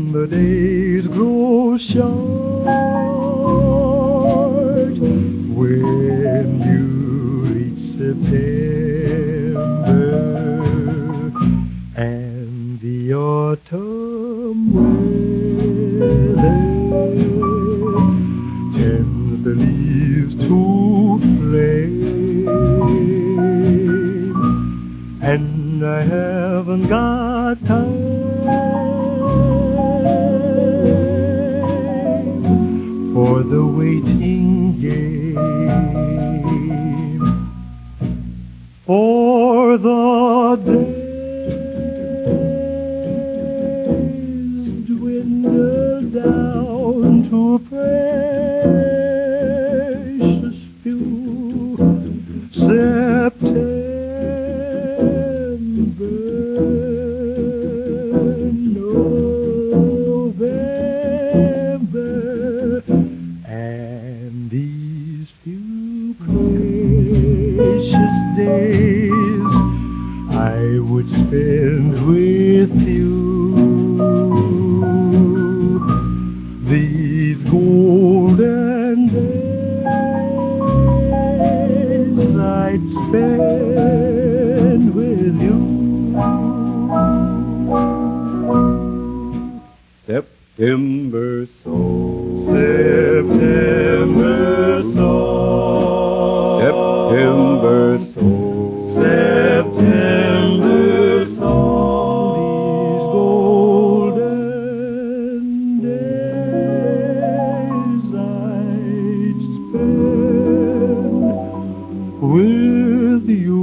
the days grow short, when you reach September and the autumn weather turns the leaves to flame, and I haven't got time for the waiting game, for the days dwindle down to a precious few. September, November, and these few precious days I would spend with you. These golden days I'd spend with you. September song, September song, September song, September song. These golden days I'd spend with you.